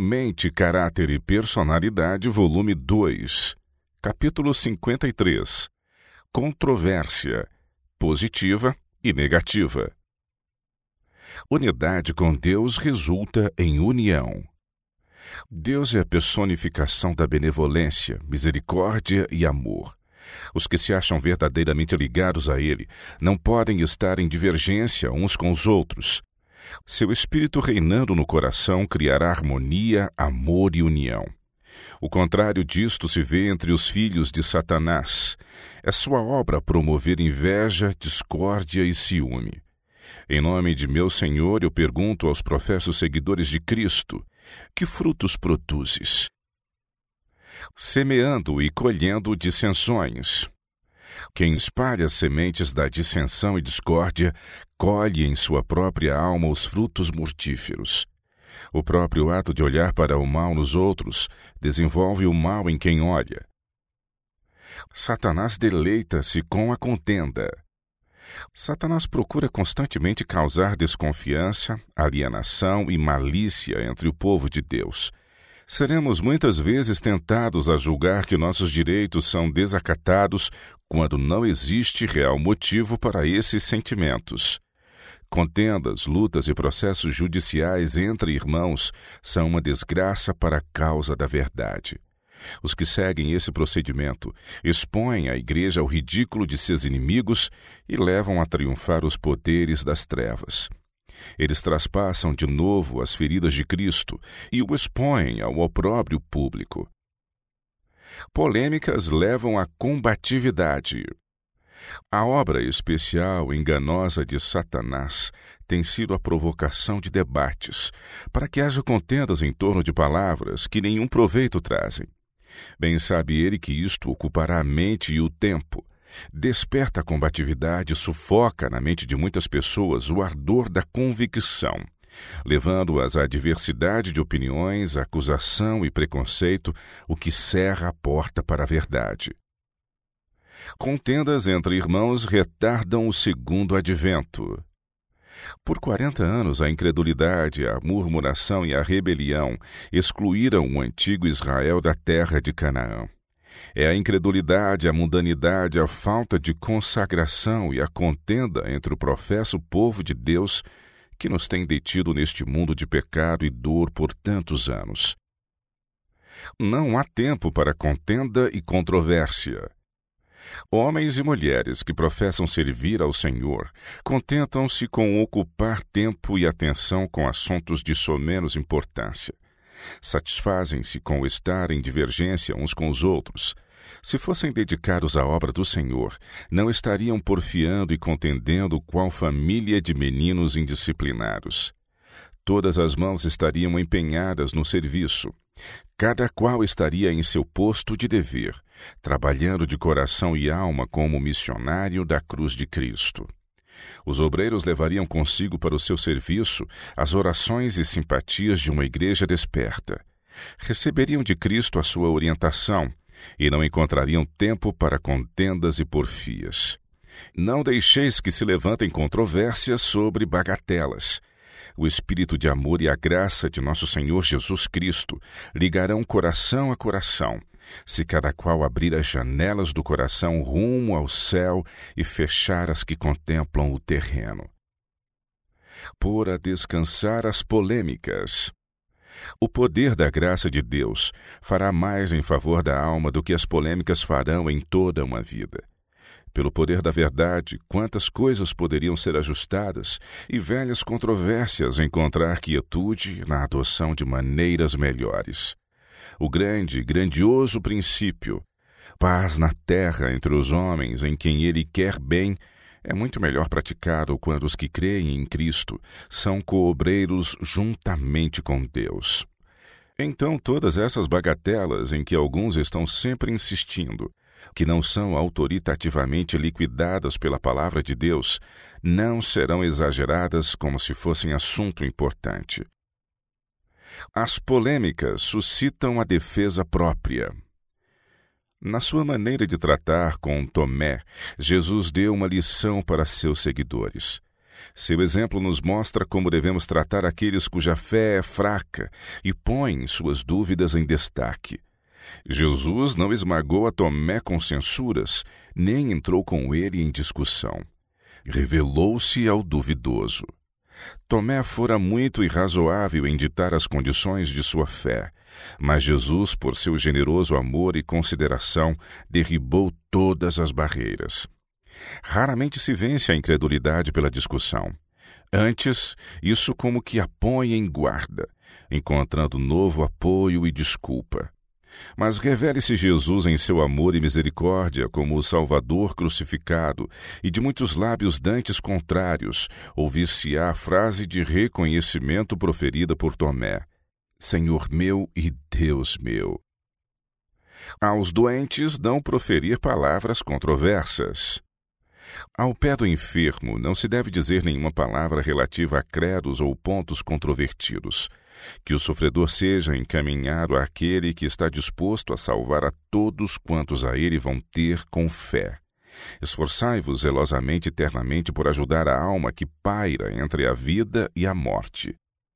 Mente, Caráter e Personalidade, volume 2, capítulo 53. Controvérsia, positiva e negativa. Unidade com Deus resulta em união. Deus é a personificação da benevolência, misericórdia e amor. Os que se acham verdadeiramente ligados a Ele não podem estar em divergência uns com os outros. Seu Espírito reinando no coração criará harmonia, amor e união. O contrário disto se vê entre os filhos de Satanás. É sua obra promover inveja, discórdia e ciúme. Em nome de meu Senhor, eu pergunto aos professos seguidores de Cristo: que frutos produzes? Semeando e colhendo dissensões. Quem espalha as sementes da dissensão e discórdia, colhe em sua própria alma os frutos mortíferos. O próprio ato de olhar para o mal nos outros desenvolve o mal em quem olha. Satanás deleita-se com a contenda. Satanás procura constantemente causar desconfiança, alienação e malícia entre o povo de Deus. Seremos muitas vezes tentados a julgar que nossos direitos são desacatados quando não existe real motivo para esses sentimentos. Contendas, lutas e processos judiciais entre irmãos são uma desgraça para a causa da verdade. Os que seguem esse procedimento expõem a Igreja ao ridículo de seus inimigos e levam a triunfar os poderes das trevas. Eles traspassam de novo as feridas de Cristo e o expõem ao opróbrio público. Polêmicas levam à combatividade. A obra especial enganosa de Satanás tem sido a provocação de debates, para que haja contendas em torno de palavras que nenhum proveito trazem. Bem sabe ele que isto ocupará a mente e o tempo. Desperta a combatividade e sufoca na mente de muitas pessoas o ardor da convicção, levando-as à diversidade de opiniões, acusação e preconceito, o que cerra a porta para a verdade. Contendas entre irmãos retardam o segundo advento. Por 40 anos, a incredulidade, a murmuração e a rebelião excluíram o antigo Israel da terra de Canaã. É a incredulidade, a mundanidade, a falta de consagração e a contenda entre o professo povo de Deus que nos tem detido neste mundo de pecado e dor por tantos anos. Não há tempo para contenda e controvérsia. Homens e mulheres que professam servir ao Senhor contentam-se com ocupar tempo e atenção com assuntos de somenos importância. Satisfazem-se com estar em divergência uns com os outros. Se fossem dedicados à obra do Senhor, não estariam porfiando e contendendo qual família de meninos indisciplinados. Todas as mãos estariam empenhadas no serviço. Cada qual estaria em seu posto de dever, trabalhando de coração e alma como missionário da cruz de Cristo. Os obreiros levariam consigo para o seu serviço as orações e simpatias de uma igreja desperta. Receberiam de Cristo a sua orientação e não encontrariam tempo para contendas e porfias. Não deixeis que se levantem controvérsias sobre bagatelas. O Espírito de amor e a graça de nosso Senhor Jesus Cristo ligarão coração a coração, se cada qual abrir as janelas do coração rumo ao céu e fechar as que contemplam o terreno. Pôr a descansar as polêmicas. O poder da graça de Deus fará mais em favor da alma do que as polêmicas farão em toda uma vida. Pelo poder da verdade, quantas coisas poderiam ser ajustadas e velhas controvérsias encontrar quietude na adoção de maneiras melhores. O grande e grandioso princípio, paz na terra entre os homens em quem ele quer bem, é muito melhor praticado quando os que creem em Cristo são coobreiros juntamente com Deus. Então todas essas bagatelas em que alguns estão sempre insistindo, que não são autoritativamente liquidadas pela palavra de Deus, não serão exageradas como se fossem assunto importante. As polêmicas suscitam a defesa própria. Na sua maneira de tratar com Tomé, Jesus deu uma lição para seus seguidores. Seu exemplo nos mostra como devemos tratar aqueles cuja fé é fraca e põem suas dúvidas em destaque. Jesus não esmagou a Tomé com censuras, nem entrou com ele em discussão. Revelou-se ao duvidoso. Tomé fora muito irrazoável em ditar as condições de sua fé, mas Jesus, por seu generoso amor e consideração, derribou todas as barreiras. Raramente se vence a incredulidade pela discussão. Antes, isso como que a põe em guarda, encontrando novo apoio e desculpa. Mas revele-se Jesus em seu amor e misericórdia como o Salvador crucificado, e de muitos lábios dantes contrários ouvir-se-á a frase de reconhecimento proferida por Tomé: Senhor meu e Deus meu. Aos doentes não proferir palavras controversas. Ao pé do enfermo não se deve dizer nenhuma palavra relativa a credos ou pontos controvertidos. Que o sofredor seja encaminhado àquele que está disposto a salvar a todos quantos a ele vão ter com fé. Esforçai-vos zelosamente e eternamente por ajudar a alma que paira entre a vida e a morte.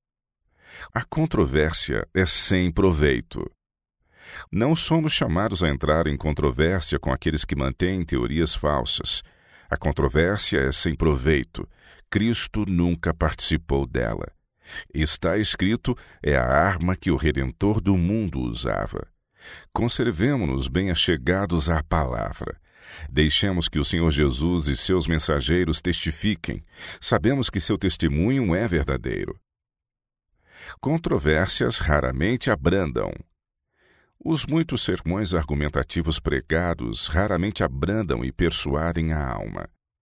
A controvérsia é sem proveito. Não somos chamados a entrar em controvérsia com aqueles que mantêm teorias falsas. A controvérsia é sem proveito. Cristo nunca participou dela. Está escrito, é a arma que o Redentor do mundo usava. Conservemo-nos bem achegados à palavra. Deixemos que o Senhor Jesus e seus mensageiros testifiquem. Sabemos que seu testemunho é verdadeiro. Controvérsias raramente abrandam. Os muitos sermões argumentativos pregados raramente abrandam e persuadem a alma.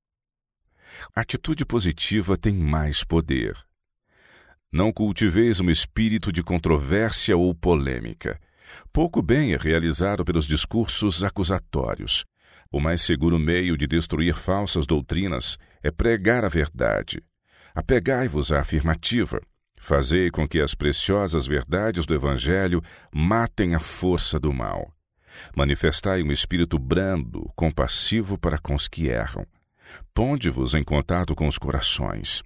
Atitude positiva tem mais poder. Não cultiveis um espírito de controvérsia ou polêmica. Pouco bem é realizado pelos discursos acusatórios. O mais seguro meio de destruir falsas doutrinas é pregar a verdade. Apegai-vos à afirmativa. Fazei com que as preciosas verdades do Evangelho matem a força do mal. Manifestai um espírito brando, compassivo para com os que erram. Ponde-vos em contato com os corações.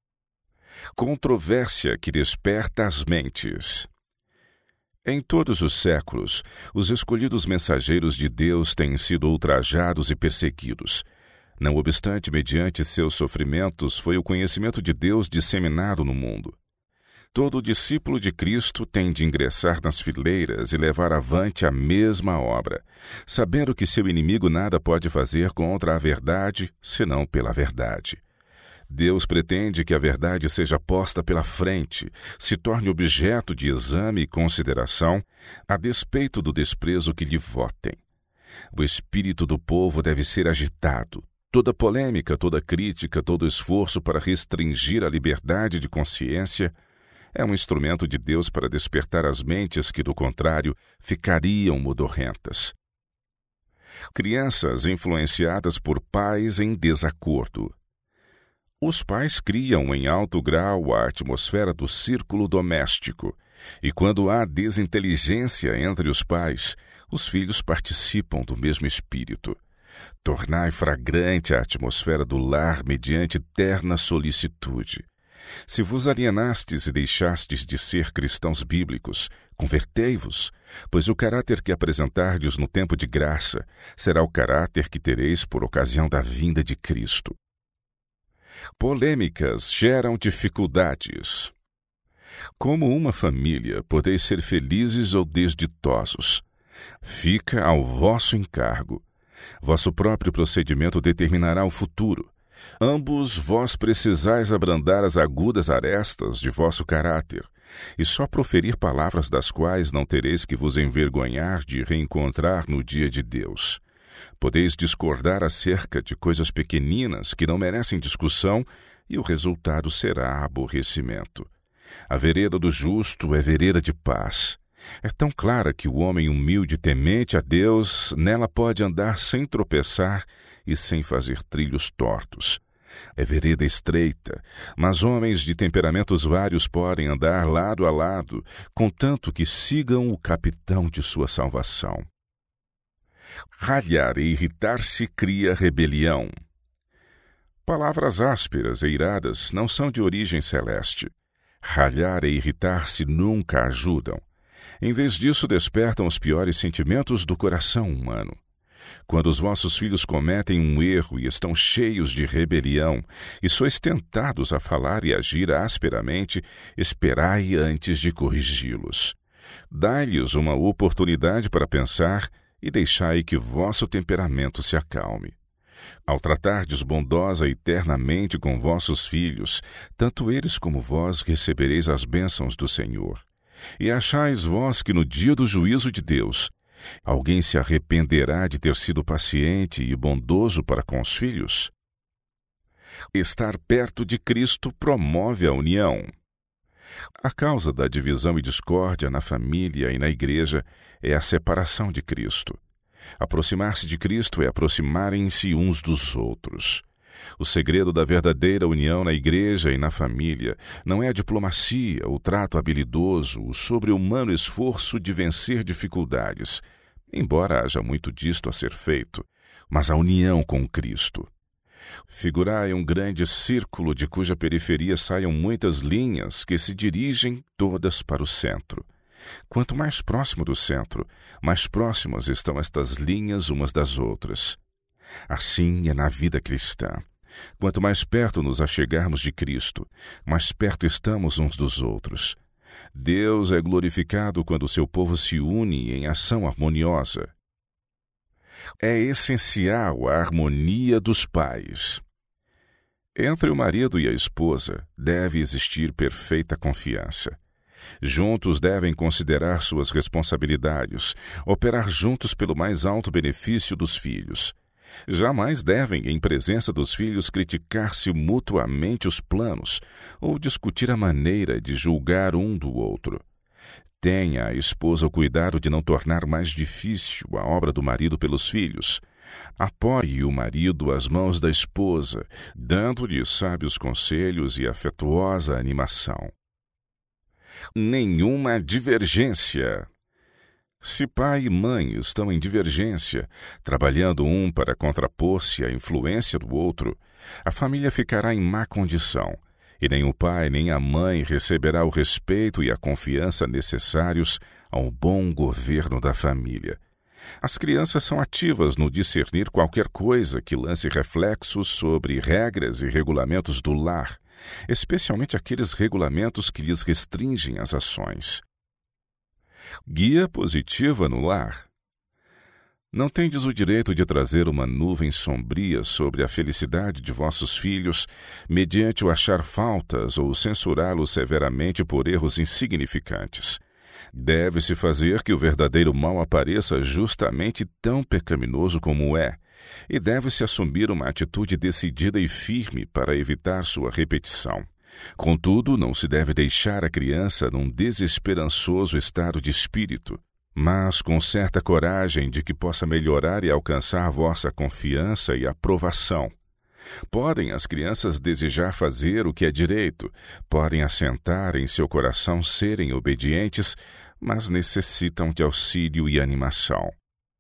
Controvérsia que desperta as mentes. Em todos os séculos, os escolhidos mensageiros de Deus têm sido ultrajados e perseguidos. Não obstante, mediante seus sofrimentos, foi o conhecimento de Deus disseminado no mundo. Todo discípulo de Cristo tem de ingressar nas fileiras e levar avante a mesma obra, sabendo que seu inimigo nada pode fazer contra a verdade, senão pela verdade. Deus pretende que a verdade seja posta pela frente, se torne objeto de exame e consideração, a despeito do desprezo que lhe votem. O espírito do povo deve ser agitado. Toda polêmica, toda crítica, todo esforço para restringir a liberdade de consciência é um instrumento de Deus para despertar as mentes que, do contrário, ficariam modorrentas. Crianças influenciadas por pais em desacordo. Os pais criam em alto grau a atmosfera do círculo doméstico, e quando há desinteligência entre os pais, os filhos participam do mesmo espírito. Tornai fragrante a atmosfera do lar mediante terna solicitude. Se vos alienastes e deixastes de ser cristãos bíblicos, convertei-vos, pois o caráter que apresentardes no tempo de graça será o caráter que tereis por ocasião da vinda de Cristo. Polêmicas geram dificuldades. Como uma família, podeis ser felizes ou desditosos. Fica ao vosso encargo. Vosso próprio procedimento determinará o futuro. Ambos vós precisais abrandar as agudas arestas de vosso caráter, e só proferir palavras das quais não tereis que vos envergonhar de reencontrar no dia de Deus. Podeis discordar acerca de coisas pequeninas que não merecem discussão, e o resultado será aborrecimento. A vereda do justo é vereda de paz. É tão clara que o homem humilde e temente a Deus nela pode andar sem tropeçar e sem fazer trilhos tortos. É vereda estreita, mas homens de temperamentos vários podem andar lado a lado, contanto que sigam o capitão de sua salvação. Ralhar e irritar-se cria rebelião. Palavras ásperas e iradas não são de origem celeste. Ralhar e irritar-se nunca ajudam. Em vez disso, despertam os piores sentimentos do coração humano. Quando os vossos filhos cometem um erro e estão cheios de rebelião, e sois tentados a falar e agir asperamente, esperai antes de corrigi-los. Dai-lhes uma oportunidade para pensar e deixai que vosso temperamento se acalme. Ao tratardes bondosa e ternamente com vossos filhos, tanto eles como vós recebereis as bênçãos do Senhor. E achais vós que no dia do juízo de Deus, alguém se arrependerá de ter sido paciente e bondoso para com os filhos? Estar perto de Cristo promove a união. A causa da divisão e discórdia na família e na igreja é a separação de Cristo. Aproximar-se de Cristo é aproximarem-se uns dos outros. O segredo da verdadeira união na igreja e na família não é a diplomacia, o trato habilidoso, o sobre-humano esforço de vencer dificuldades, embora haja muito disto a ser feito, mas a união com Cristo. Figurai um grande círculo de cuja periferia saiam muitas linhas que se dirigem todas para o centro. Quanto mais próximo do centro, mais próximas estão estas linhas umas das outras. Assim é na vida cristã. Quanto mais perto nos achegarmos de Cristo, mais perto estamos uns dos outros. Deus é glorificado quando o seu povo se une em ação harmoniosa. É essencial a harmonia dos pais. Entre o marido e a esposa deve existir perfeita confiança. Juntos devem considerar suas responsabilidades, operar juntos pelo mais alto benefício dos filhos. Jamais devem, em presença dos filhos, criticar-se mutuamente os planos ou discutir a maneira de julgar um do outro. Tenha a esposa o cuidado de não tornar mais difícil a obra do marido pelos filhos. Apoie o marido às mãos da esposa, dando-lhe sábios conselhos e afetuosa animação. Nenhuma divergência. Se pai e mãe estão em divergência, trabalhando um para contrapor-se à influência do outro, a família ficará em má condição, e nem o pai nem a mãe receberá o respeito e a confiança necessários ao bom governo da família. As crianças são ativas no discernir qualquer coisa que lance reflexos sobre regras e regulamentos do lar, especialmente aqueles regulamentos que lhes restringem as ações. Guia positiva no lar. Não tendes o direito de trazer uma nuvem sombria sobre a felicidade de vossos filhos, mediante o achar faltas ou censurá-los severamente por erros insignificantes. Deve-se fazer que o verdadeiro mal apareça justamente tão pecaminoso como é, e deve-se assumir uma atitude decidida e firme para evitar sua repetição. Contudo, não se deve deixar a criança num desesperançoso estado de espírito, mas com certa coragem de que possa melhorar e alcançar vossa confiança e aprovação. Podem as crianças desejar fazer o que é direito, podem assentar em seu coração serem obedientes, mas necessitam de auxílio e animação.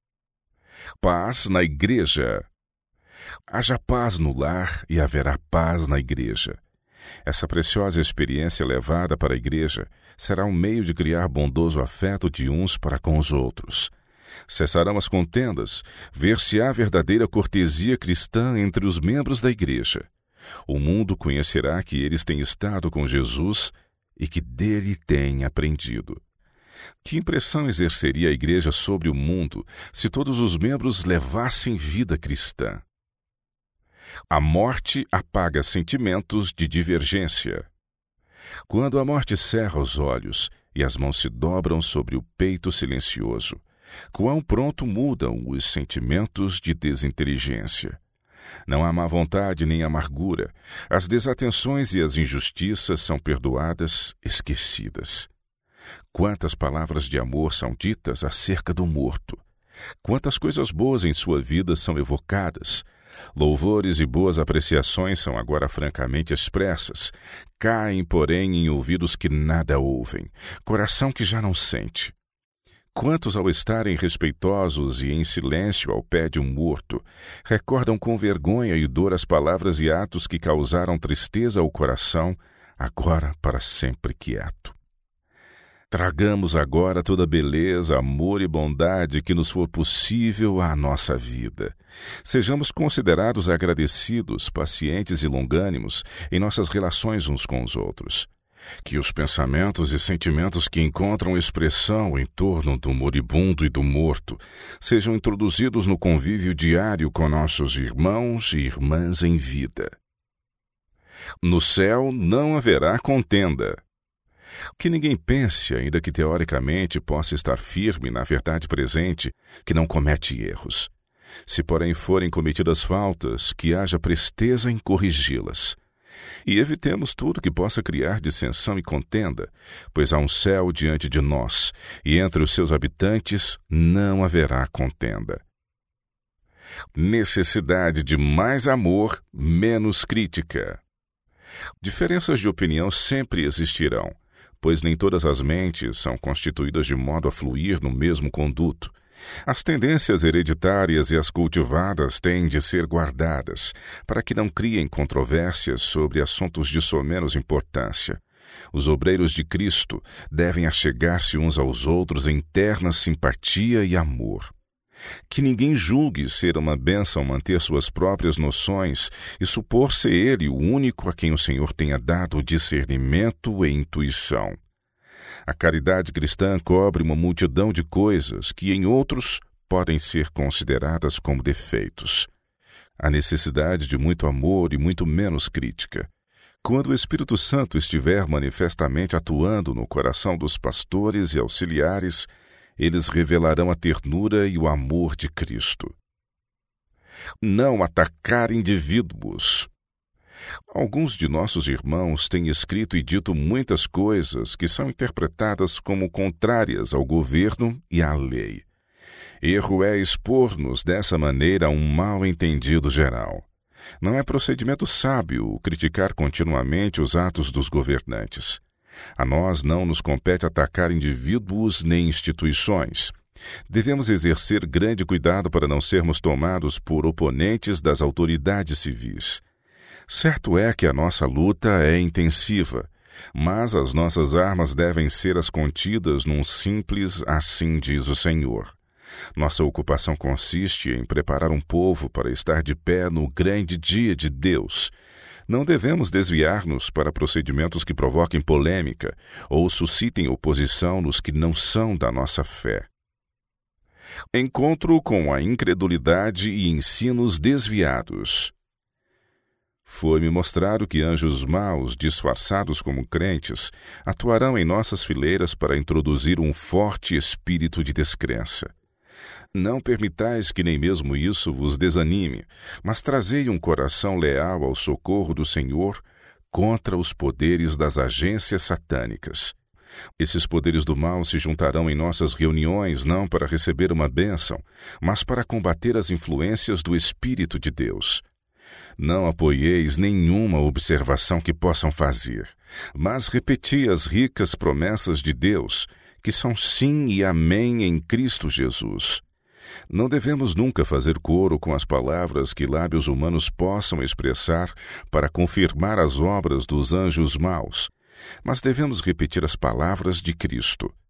Paz na igreja. Haja paz no lar e haverá paz na igreja. Essa preciosa experiência levada para a igreja será um meio de criar bondoso afeto de uns para com os outros. Cessarão as contendas, ver-se-á verdadeira cortesia cristã entre os membros da igreja. O mundo conhecerá que eles têm estado com Jesus e que dele têm aprendido. Que impressão exerceria a igreja sobre o mundo se todos os membros levassem vida cristã? A morte apaga sentimentos de divergência. Quando a morte cerra os olhos e as mãos se dobram sobre o peito silencioso, quão pronto mudam os sentimentos de desinteligência. Não há má vontade nem amargura. As desatenções e as injustiças são perdoadas, esquecidas. Quantas palavras de amor são ditas acerca do morto. Quantas coisas boas em sua vida são evocadas. Louvores e boas apreciações são agora francamente expressas. Caem, porém, em ouvidos que nada ouvem, coração que já não sente. Quantos, ao estarem respeitosos e em silêncio ao pé de um morto, recordam com vergonha e dor as palavras e atos que causaram tristeza ao coração, agora para sempre quieto. Tragamos agora toda beleza, amor e bondade que nos for possível à nossa vida. Sejamos considerados agradecidos, pacientes e longânimos em nossas relações uns com os outros. Que os pensamentos e sentimentos que encontram expressão em torno do moribundo e do morto sejam introduzidos no convívio diário com nossos irmãos e irmãs em vida. No céu não haverá contenda. Que ninguém pense, ainda que teoricamente possa estar firme na verdade presente, que não comete erros. Se, porém, forem cometidas faltas, que haja presteza em corrigi-las. E evitemos tudo que possa criar dissensão e contenda, pois há um céu diante de nós, e entre os seus habitantes não haverá contenda. Necessidade de mais amor, menos crítica. Diferenças de opinião sempre existirão, pois nem todas as mentes são constituídas de modo a fluir no mesmo conduto. As tendências hereditárias e as cultivadas têm de ser guardadas, para que não criem controvérsias sobre assuntos de somenos importância. Os obreiros de Cristo devem achegar-se uns aos outros em terna simpatia e amor. Que ninguém julgue ser uma bênção manter suas próprias noções e supor ser ele o único a quem o Senhor tenha dado discernimento e intuição. A caridade cristã cobre uma multidão de coisas que em outros podem ser consideradas como defeitos. A necessidade de muito amor e muito menos crítica. Quando o Espírito Santo estiver manifestamente atuando no coração dos pastores e auxiliares, eles revelarão a ternura e o amor de Cristo. Não atacar indivíduos. Alguns de nossos irmãos têm escrito e dito muitas coisas que são interpretadas como contrárias ao governo e à lei. Erro é expor-nos dessa maneira a um mal-entendido geral. Não é procedimento sábio criticar continuamente os atos dos governantes. A nós não nos compete atacar indivíduos nem instituições. Devemos exercer grande cuidado para não sermos tomados por oponentes das autoridades civis. Certo é que a nossa luta é intensiva, mas as nossas armas devem ser as contidas num simples "assim diz o Senhor". Nossa ocupação consiste em preparar um povo para estar de pé no grande dia de Deus. Não devemos desviar-nos para procedimentos que provoquem polêmica ou suscitem oposição nos que não são da nossa fé. Encontro com a incredulidade e ensinos desviados. Foi-me mostrado que anjos maus, disfarçados como crentes, atuarão em nossas fileiras para introduzir um forte espírito de descrença. Não permitais que nem mesmo isso vos desanime, mas trazei um coração leal ao socorro do Senhor contra os poderes das agências satânicas. Esses poderes do mal se juntarão em nossas reuniões não para receber uma bênção, mas para combater as influências do Espírito de Deus. Não apoieis nenhuma observação que possam fazer, mas repeti as ricas promessas de Deus, que são sim e amém em Cristo Jesus. Não devemos nunca fazer coro com as palavras que lábios humanos possam expressar para confirmar as obras dos anjos maus, mas devemos repetir as palavras de Cristo.